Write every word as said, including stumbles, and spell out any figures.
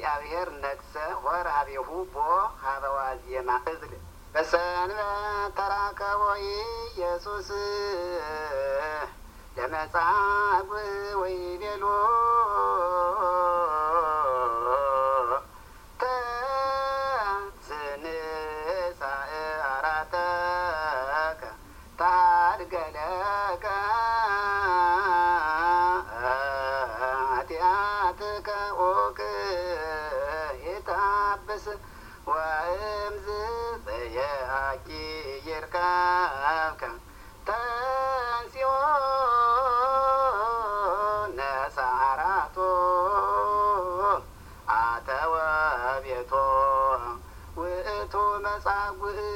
እግዚአብሔር ነግሰ ወራቢሁ ቦ ሀበዋዜማ እዝል በሰንበት ተራከቦ ኢየሱስ ለመጻጉዕ ወይቤሎ ተንሥእ አራተከ ታድገለከ ኃጢአትከ ወክይታብስ ወእምዝ ዘየአኪ ይርከብከ ተንሥኦ ነሣራቶ አተወ ቤቶ ውእቱ መጻጉዕ